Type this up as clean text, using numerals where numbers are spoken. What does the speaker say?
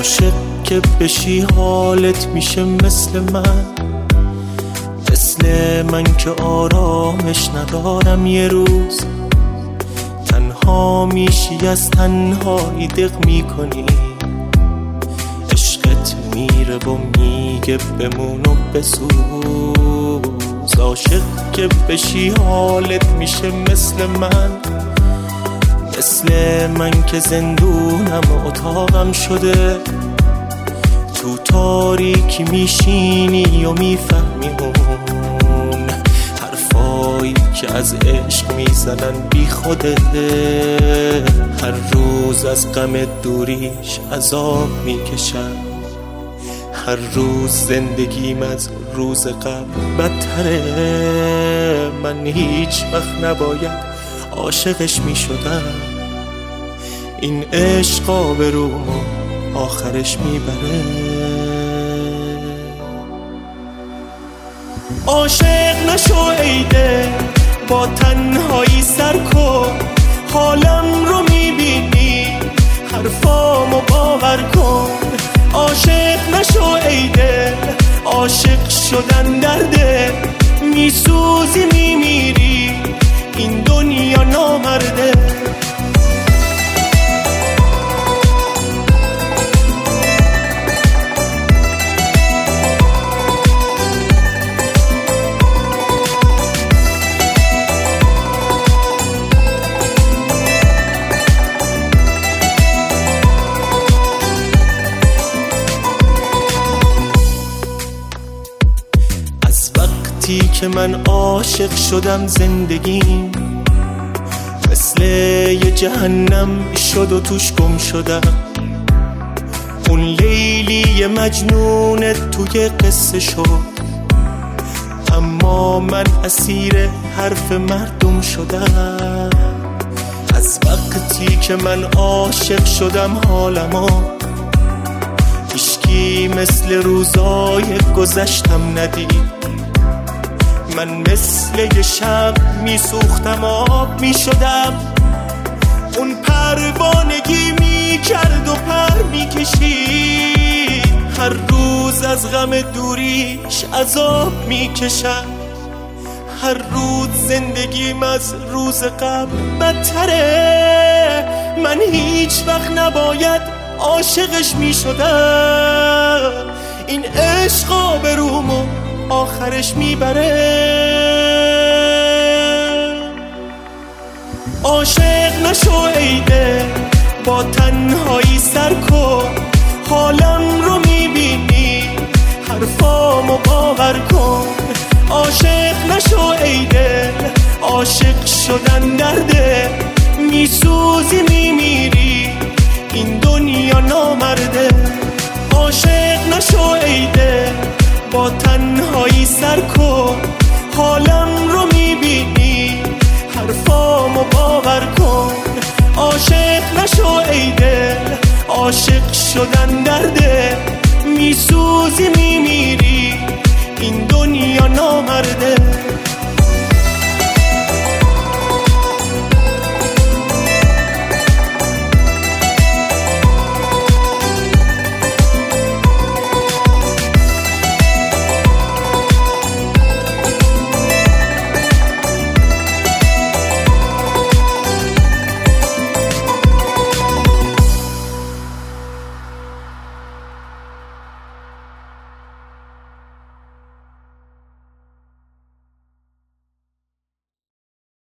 عاشق که بشی حالت میشه مثل من که آرامش ندارم یه روز. تنها میشی از تنهایی دق میکنی، عشقت میره و میگه بمون و بسوز. عاشق که بشی حالت میشه مثل من که زندونم و اتاقم شده. تو تاریکی میشینی و میفهمی اون حرفایی که از عشق میزنن بی خوده. هر روز از غم دوریش عذاب میکشم، هر روز زندگیم از روز قبل بدتره. من هیچ وقت نباید عاشقش میشدم، این عشق آبرومو آخرش میبره. عاشق نشو ایده با تنهایی سر کن، حالم رو میبینی حرفامو باور کن. عاشق نشو ایده، عاشق شدن درده، میسوزی میمیری این دنیا نامرده. وقتی که من عاشق شدم زندگیم مثل یه جهنم شد و توش گم شدم. اون لیلی مجنون توی قصه شد، اما من اسیر حرف مردم شدم. از وقتی که من عاشق شدم حالمو هیچکی مثل روزای گذشتم ندید. من مثل یه شب میسوختم آب میشدم، اون پروانگی میکرد و پر میکشید. هر روز از غم دوریش عذاب میکشم، هر روز زندگیم از روز قبل بدتره. من هیچ وقت نباید عاشقش میشدم، این عشق آبرومو آخرش میبره. عاشق نشو ایده با تنهایی سر کن، حالم رو میبینی حرفامو باور کن. عاشق نشو ایده، عاشق شدن درده، میسوزی میمیری این دنیا نامرده. عاشق نشو ایده با تنهایی سر کن، حالم رو میبینی حرفامو باور کن. عاشق نشو ایده، عاشق شدن درده، میسوزی میمیری این دنیا نامرده.